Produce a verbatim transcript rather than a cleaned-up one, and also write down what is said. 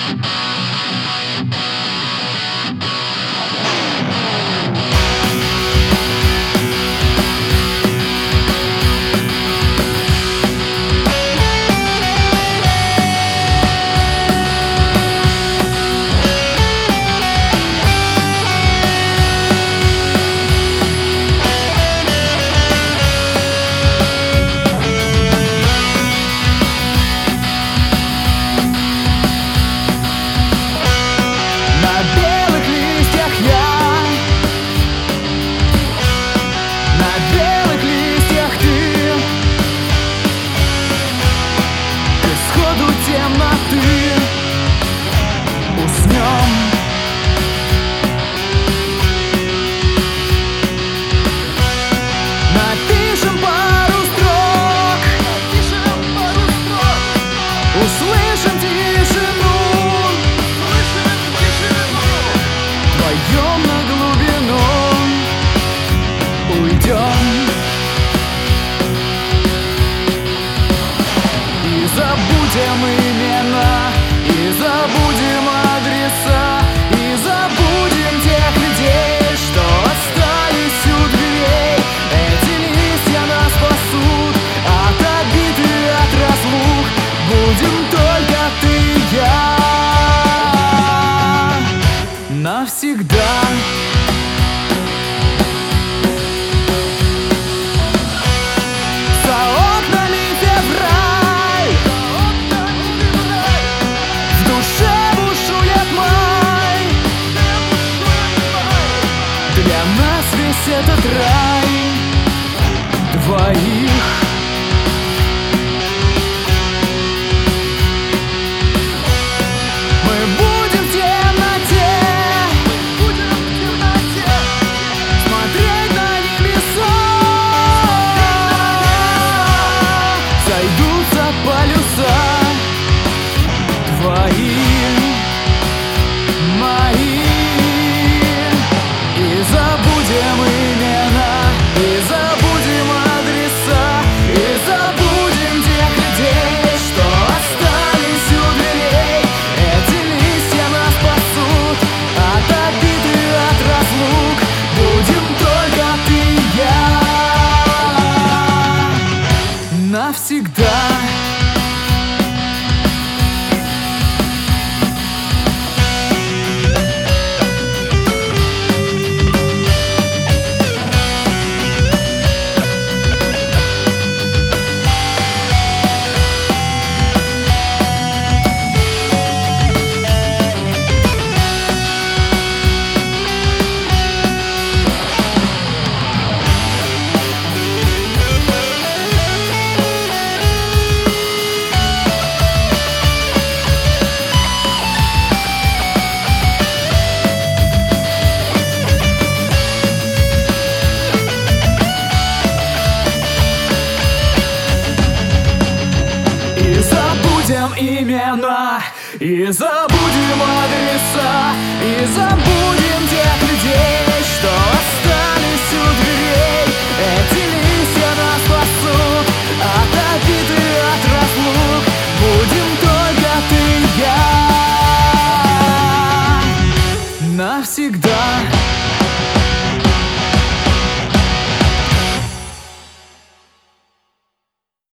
Услышим тишину, вдвоем на глубину уйдем и забудем имена, и забудем адреса, и забудем тех людей, что остались у дверей. Эти листья нас спасут от обид и от разлук. Будем только ты и я навсегда. За окнами февраль, в душе бушует май. Для нас весь этот рай двоих. Навсегда. Имена, и забудем адреса, и забудем тех людей, что остались у дверей. Эти